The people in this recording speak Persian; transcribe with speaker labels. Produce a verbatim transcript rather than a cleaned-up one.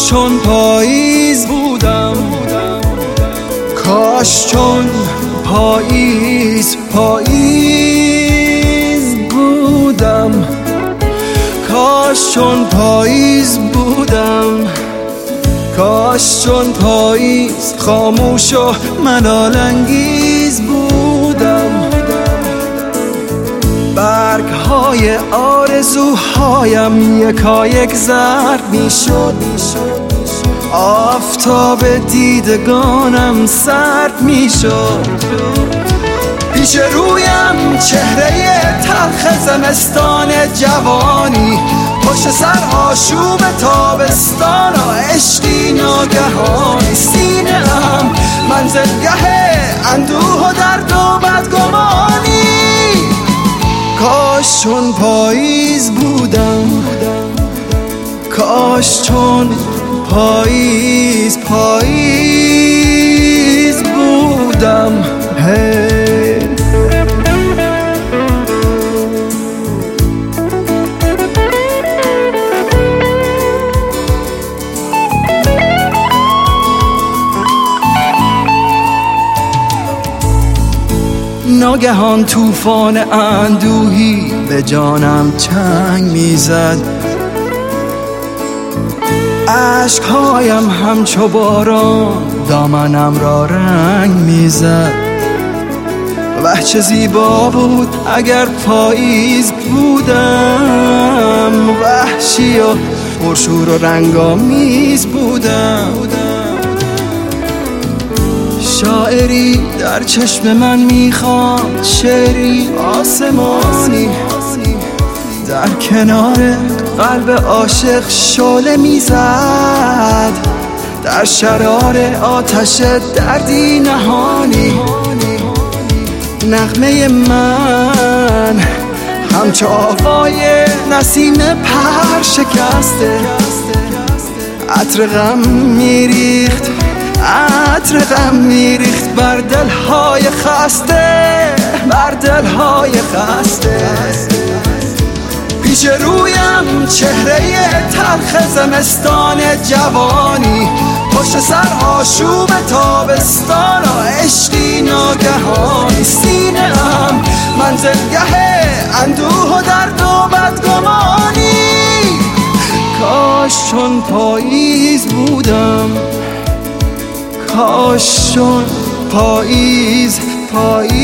Speaker 1: چون پاییز بودم، کاش چون پاییز پاییز بودم، کاش چون پاییز بودم، کاش چون پاییز خاموش و ملال انگیز بودم. برگ های آرزوهایم یکایک زرد می شد، آفتاب دیدگانم سرد می شد. پیش رویم چهره تلخ زمستان جوانی، پشت سر آشوب تابستان و عشقی ناگهانی. سینه ام منزلگه اندوه و درد و بدگمانی. کاش چون پاییز بودم، کاش چون پاییز پاییز بودم. hey. ناگهان طوفان اندوهی به جانم چنگ میزد، اشکهایم همچو باران دامنم را رنگ میزد. وه چه زیبا بود اگر پاییز بودم، وحشی و پرشور و رنگامیز بودم. شاعری در چشم من میخواند، شعری آسمانی در کنار قلب عاشق شعله میزد، در شرار آتش دردی نهانی. نغمه من همچو آوای نسیم پر شکسته، عطر غم میریخت، عطر غم میریخت بر دلهای خسته، بر دلهای خسته. پیش رویم چهره تلخ زمستان جوانی، پشت سر آشوب تابستان و عشقی ناگهانی. سینه ام منزلگه اندوه و درد و بدگمانی. کاش چون پاییز بودم، کاش چون پاییز پاییز